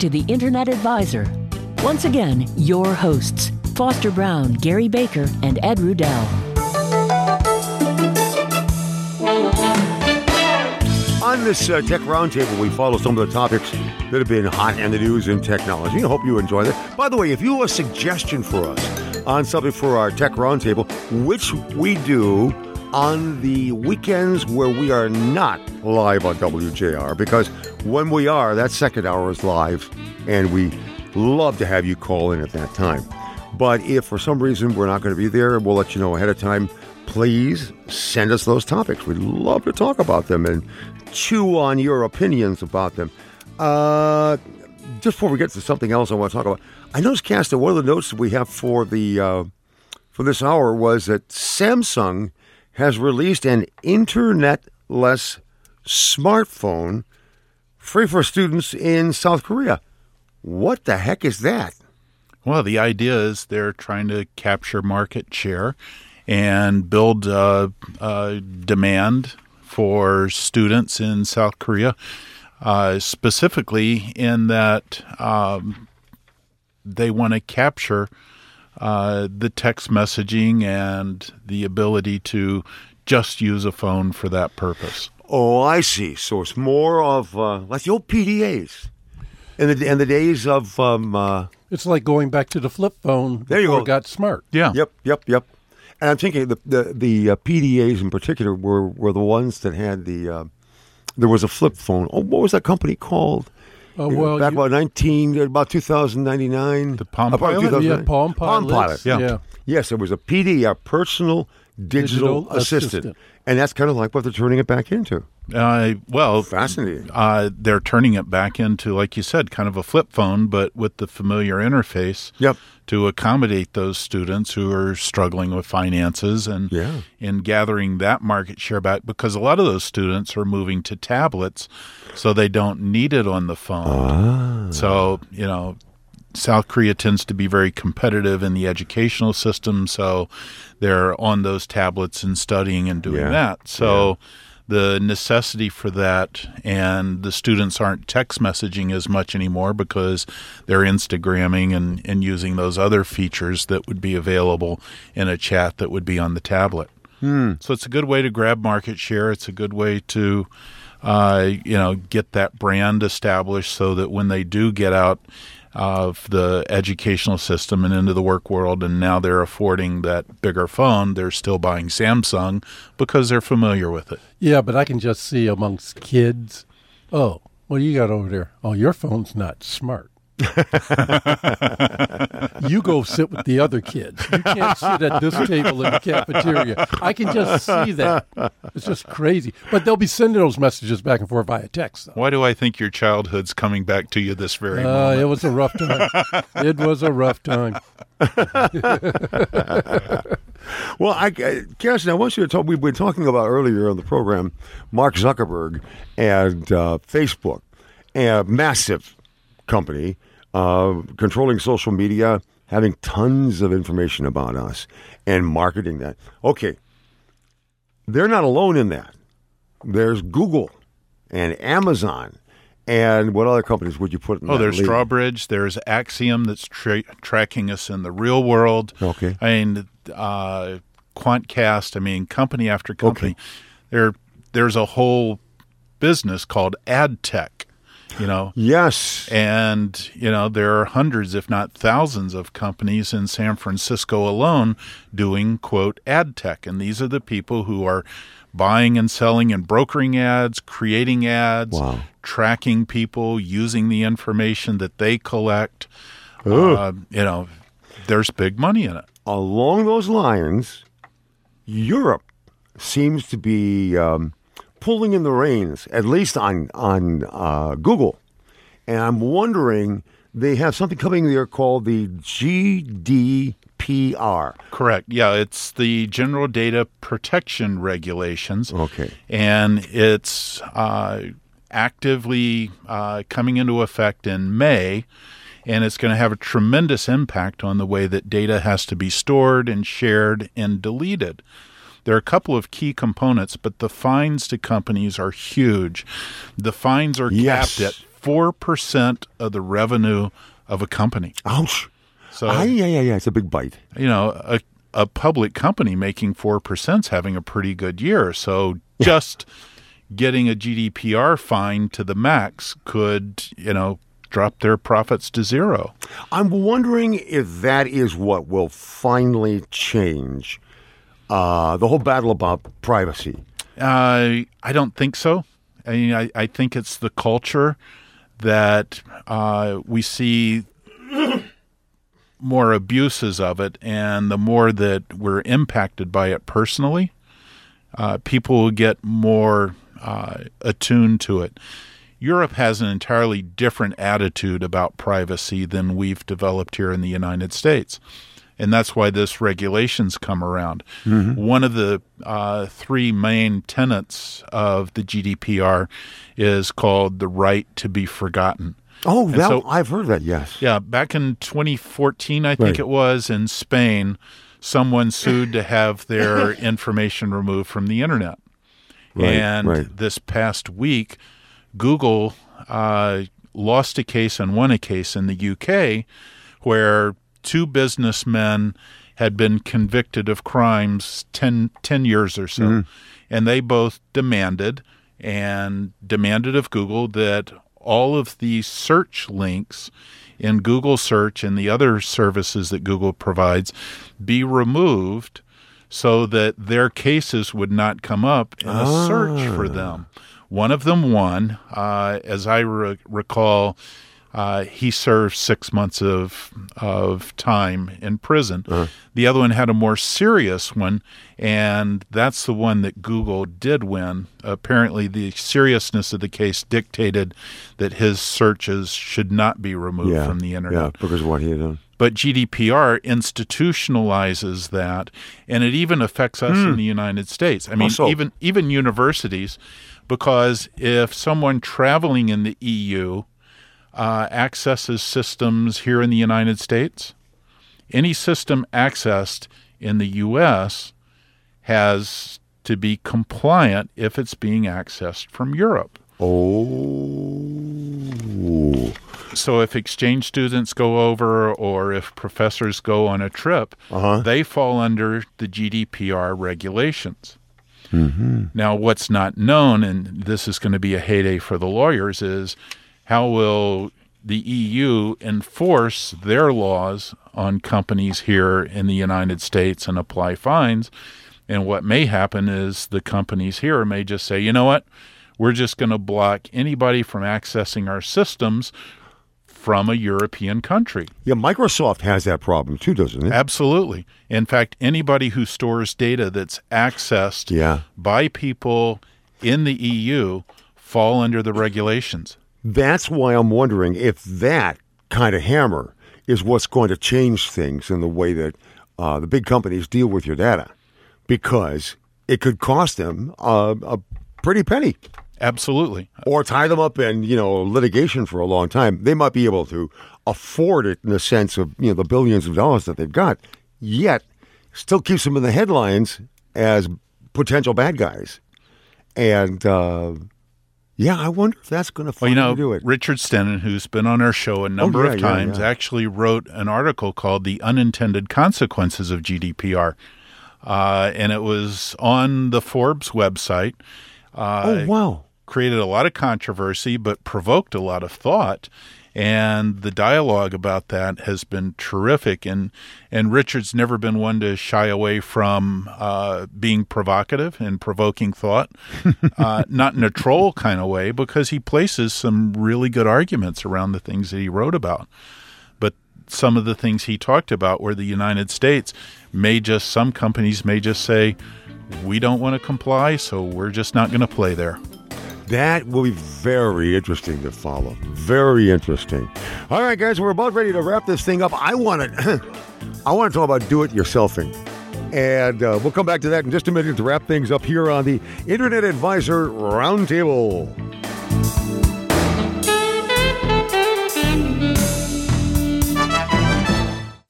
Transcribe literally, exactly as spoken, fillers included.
to the Internet Advisor. Once again, your hosts, Foster Brown, Gary Baker, and Ed Rudell. On this uh, Tech Roundtable, we follow some of the topics that have been hot in the news in technology. I hope you enjoy that. By the way, if you have a suggestion for us on something for our Tech Roundtable, which we do on the weekends where we are not live on W J R, because when we are, that second hour is live, and we love to have you call in at that time. But if for some reason we're not going to be there, we'll let you know ahead of time. Please send us those topics. We'd love to talk about them and chew on your opinions about them. Uh, just before we get to something else I want to talk about, I noticed, Cass, that one of the notes we have for the uh, for this hour was that Samsung has released an internet-less smartphone free for students in South Korea. What the heck is that? Well, the idea is they're trying to capture market share and build uh, uh, demand for students in South Korea, uh, specifically in that um, they want to capture Uh, the text messaging and the ability to just use a phone for that purpose. Oh, I see. So it's more of uh, like the old P D As in the in the days of. Um, uh, it's like going back to the flip phone there you before go. it got smart. Yeah. Yep. Yep. Yep. And I'm thinking the the the uh, P D As in particular were were the ones that had the. Uh, there was a flip phone. Oh, what was that company called? Oh, well, back you, about nineteen, about two thousand ninety-nine. The Palm Pilot? Pilot? Yeah, Palm Pilot. Palm Pilot. Yeah. yeah. Yes, it was a P D, a personal digital, Digital assistant. assistant. And that's kind of like what they're turning it back into. Uh, well, Fascinating. Uh, they're turning it back into, like you said, kind of a flip phone, but with the familiar interface Yep. to accommodate those students who are struggling with finances and Yeah. in gathering that market share back, because a lot of those students are moving to tablets, so they don't need it on the phone. Ah. So, you know, South Korea tends to be very competitive in the educational system, so they're on those tablets and studying and doing Yeah. that. So the necessity for that, and the students aren't text messaging as much anymore because they're Instagramming and, and using those other features that would be available in a chat that would be on the tablet. Hmm. So it's a good way to grab market share. It's a good way to, uh, you know, get that brand established so that when they do get out of the educational system and into the work world, and now they're affording that bigger phone, they're still buying Samsung because they're familiar with it. Yeah, but I can just see amongst kids, oh, what do you got over there? Oh, your phone's not smart. You go sit with the other kids. You can't sit at this table in the cafeteria. I can just see that. It's just crazy. But they'll be sending those messages back and forth via text, though. Why do I think your childhood's coming back to you this very Uh, moment? it was a rough time. It was a rough time. Well, I, I, Kirsten, I want you to talk. We've been talking about earlier on the program Mark Zuckerberg and uh, Facebook, a massive company uh, controlling social media, having tons of information about us and marketing that. Okay, they're not alone in that. There's Google and Amazon. And what other companies would you put in Oh, that there's league? Strawbridge. There's Axiom that's tra- tracking us in the real world. Okay. I mean, uh, Quantcast. I mean, company after company. Okay. There, there's a whole business called ad tech. You know. Yes. And you know there are hundreds, if not thousands, of companies in San Francisco alone doing quote ad tech, and these are the people who are buying and selling and brokering ads, creating ads, Wow. tracking people, using the information that they collect. Ugh. Uh, you know, there's big money in it. Along those lines, Europe seems to be um, pulling in the reins, at least on on uh, Google. And I'm wondering, they have something coming there called the G D P R. Correct. Yeah, it's the General Data Protection Regulations. Okay. And it's uh, actively uh, coming into effect in May, and it's going to have a tremendous impact on the way that data has to be stored and shared and deleted. There are a couple of key components, but the fines to companies are huge. The fines are Yes. capped at four percent of the revenue of a company. Ouch. So, ah, yeah, yeah, yeah. It's a big bite. You know, a, a public company making four percent is having a pretty good year. So just getting a G D P R fine to the max could, you know, drop their profits to zero. I'm wondering if that is what will finally change uh, the whole battle about privacy. Uh, I don't think so. I mean, I, I think it's the culture that uh, we see more abuses of it, and the more that we're impacted by it personally, uh, people will get more uh, attuned to it. Europe has an entirely different attitude about privacy than we've developed here in the United States. And that's why this regulations come around. Mm-hmm. One of the uh, three main tenets of the G D P R is called the right to be forgotten. Oh, that, so, I've heard that, yes. Yeah, back in twenty fourteen, I think right. it was, in Spain, someone sued to have their information removed from the internet. Right, and right. this past week, Google uh, lost a case and won a case in the U K where two businessmen had been convicted of crimes ten, ten years or so. Mm-hmm. And they both demanded and demanded of Google that all of the search links in Google Search and the other services that Google provides be removed so that their cases would not come up in a ah. search for them. One of them won. Uh, as I re- recall, uh, he served six months of of time in prison. Uh-huh. The other one had a more serious one, and that's the one that Google did win. Apparently, the seriousness of the case dictated that his searches should not be removed yeah, from the internet. Yeah, because of what he had done. But G D P R institutionalizes that, and it even affects us mm. in the United States. I mean, also, even even universities, because if someone traveling in the E U uh, accesses systems here in the United States, any system accessed in the U S has to be compliant if it's being accessed from Europe. Oh. So if exchange students go over or if professors go on a trip, uh-huh. they fall under the G D P R regulations. Mm-hmm. Now, what's not known, and this is going to be a heyday for the lawyers, is how will the E U enforce their laws on companies here in the United States and apply fines? And what may happen is the companies here may just say, you know what, we're just going to block anybody from accessing our systems from a European country. Yeah, Microsoft has that problem too, doesn't it? Absolutely. In fact, anybody who stores data that's accessed yeah. by people in the E U fall under the regulations. That's why I'm wondering if that kind of hammer is what's going to change things in the way that uh, the big companies deal with your data, because it could cost them uh, a pretty penny. Absolutely. Or tie them up in, you know, litigation for a long time. They might be able to afford it in the sense of, you know, the billions of dollars that they've got, yet still keeps them in the headlines as potential bad guys. And, uh, yeah, I wonder if that's going to finally well, you know, do it. Richard Stenen, who's been on our show a number oh, yeah, of times, yeah, yeah. actually wrote an article called The Unintended Consequences of G D P R. Uh, and it was on the Forbes website. Uh, oh, wow. Created a lot of controversy, but provoked a lot of thought. And the dialogue about that has been terrific. And and Richard's never been one to shy away from uh, being provocative and provoking thought, uh, not in a troll kind of way, because he places some really good arguments around the things that he wrote about. But some of the things he talked about were the United States may just, some companies may just say, we don't want to comply, so we're just not going to play there. That will be very interesting to follow. Very interesting. All right, guys, we're about ready to wrap this thing up. I want to, I want to talk about do-it-yourselfing. And uh, we'll come back to that in just a minute to wrap things up here on the Internet Advisor Roundtable.